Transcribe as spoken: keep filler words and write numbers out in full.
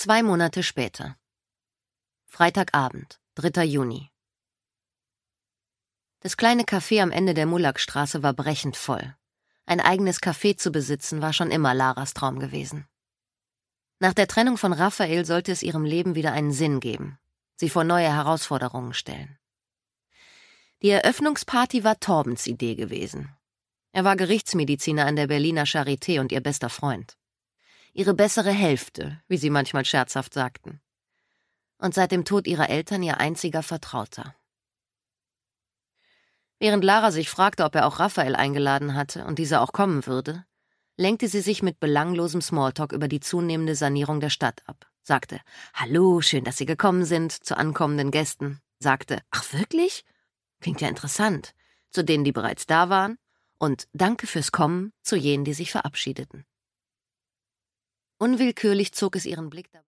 Zwei Monate später. Freitagabend, dritter Juni. Das kleine Café am Ende der Mullakstraße war brechend voll. Ein eigenes Café zu besitzen, war schon immer Laras Traum gewesen. Nach der Trennung von Raphael sollte es ihrem Leben wieder einen Sinn geben, sie vor neue Herausforderungen stellen. Die Eröffnungsparty war Torbens Idee gewesen. Er war Gerichtsmediziner an der Berliner Charité und ihr bester Freund. Ihre bessere Hälfte, wie sie manchmal scherzhaft sagten. Und seit dem Tod ihrer Eltern ihr einziger Vertrauter. Während Lara sich fragte, ob er auch Raphael eingeladen hatte und dieser auch kommen würde, lenkte sie sich mit belanglosem Smalltalk über die zunehmende Sanierung der Stadt ab, sagte, »Hallo, schön, dass Sie gekommen sind«, zu ankommenden Gästen, sagte, »Ach wirklich? Klingt ja interessant«, zu denen, die bereits da waren, und »Danke fürs Kommen«, zu jenen, die sich verabschiedeten. Unwillkürlich zog es ihren Blick